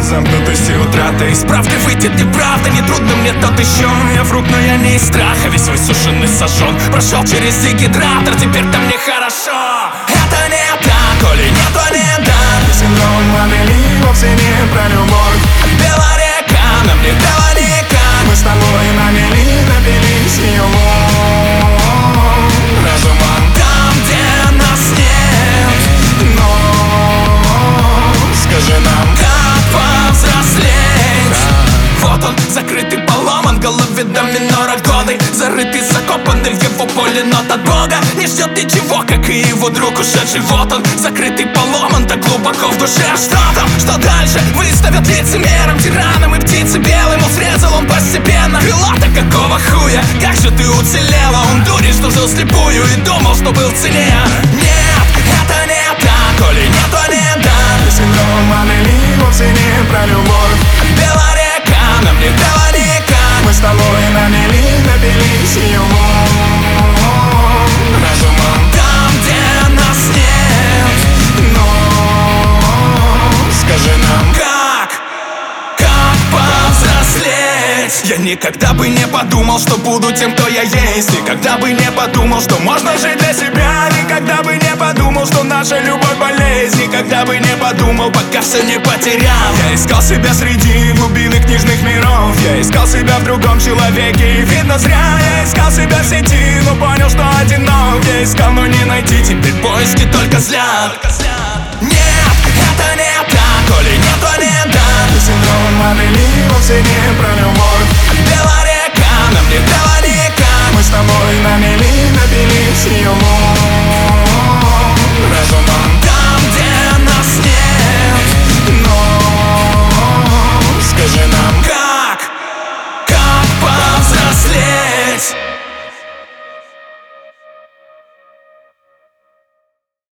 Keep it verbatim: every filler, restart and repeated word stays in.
замкнутости утраты. Из правды выйдет неправда, не трудно мне тот еще. Я враг, но я не из страха, весь высушенный сожжен. Прошел через дегидратор, теперь-то мне хорошо. Это не так, коли нет, то не так. Синдром модели вовсе не про любовь. Белая река, нам не дала никак. Мы с тобой на мели напились ее разумом. Там, где нас нет, Но скажи нам, как повзрослеть? Вот он, закрытый, поломан, в голове до минора годы. Зарытый, закопанный в его поле нот от Бога. Не ждет ничего, как и его друг ушедший. Вот он, закрытый, поломан, так глубоко в душе. Что там, что дальше? Выставят лицемером, тираном и птицей белым. Он срезал он постепенно. Крыло-то какого хуя? Как же ты уцелела? Он дурит, что жил слепую и думал, что был ценнее. Нет, это не так, коли нет, то не так. синдром модели вовсе не про любовь. Белая река, нам не дала никак. Мы с тобой на мели напились ее разумом. Там, где нас нет, Но скажи нам, как, как повзрослеть? Я никогда бы не подумал, что буду тем, кто я есть. Никогда бы не подумал, что можно жить для себя. Никогда бы не подумал, что наша любовь болезнь. Никогда бы не подумал, пока все не потерял. я искал себя среди глубины книжных миров. Я искал себя в другом человеке, и видно зря. Я искал себя в сети, но понял, что одинок. Я искал, но не найти, теперь Поиски только злят. Нет, это не так, коли нет, то не так. синдром модели вовсе